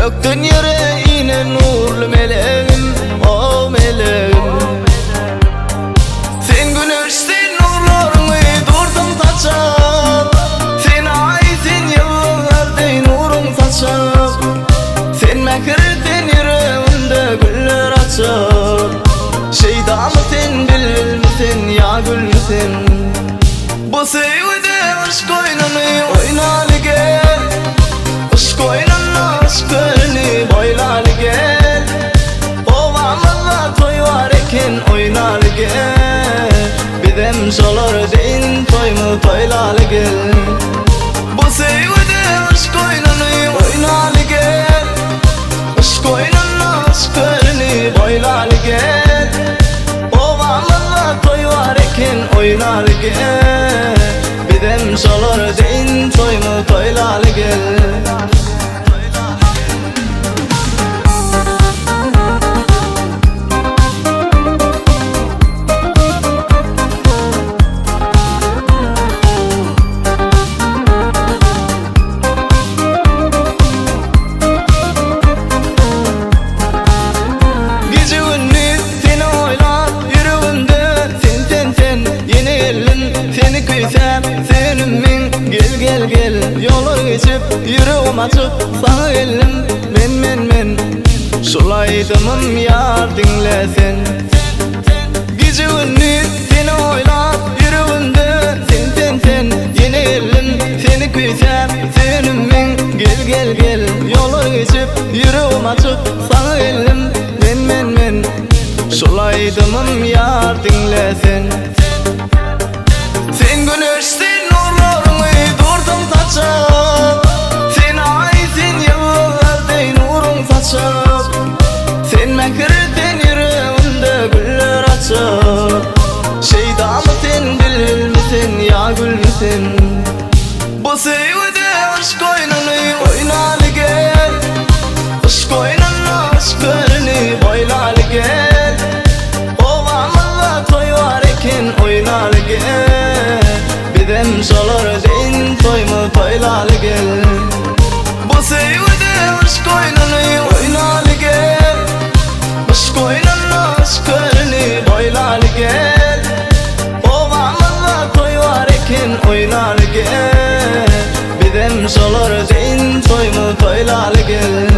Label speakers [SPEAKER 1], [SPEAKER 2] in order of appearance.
[SPEAKER 1] Döktün yüreğine nurlu meleğim, o meleğim. Sen güneşsin nurlarını durdun saçar. Sen ay sen yıllarda nurun saçar. Sen mekirden yüreğimde güller açar. Şeyda mısın bil misin ya gül misin? Bu sevde aşk oynanı oynalı gel. Aşk oynanı aşkını boylalı gel. Ovamalla toy var eken oynalı gel. Bidem solar deyin toy mu toylalı gel. Bu sevde aşk oynanı oynalı gel. Aşk oynanı aşkını boylalı gel. Ovamalla toy var eken oynalı gel. Bidem solar deyin toy mu toylalı gel. Gel gel yolu geçip yüreğim açıp sana elim men Şulaydımım yar dinlesin. Gece gündüz seni oylap yüreğimde sen yeni elim seni küysem senin men gel yolu geçip yüreğim açıp sana elim men Şulaydımım yar dinlesin. Sen güneşsin sen ay sen yıllarda nurun saçar. Sen mekirden yüreğimde güller açar. Şeyda mısın bil misin ya gül misin? Bu sevde aşk oynanı oynalı gel. Aşk oynanı aşkını boylalı gel. Ovamalla toy var eken oynalı gel. Bidem solar deyin toy mu toylalı gel. Bu sevde aşk oynanı oynalı gel. Aşk oynanı aşkını boylalı gel. Ovamalla toy var eken oynalı gel. Bidem solar deyin toy mu toylalı gel.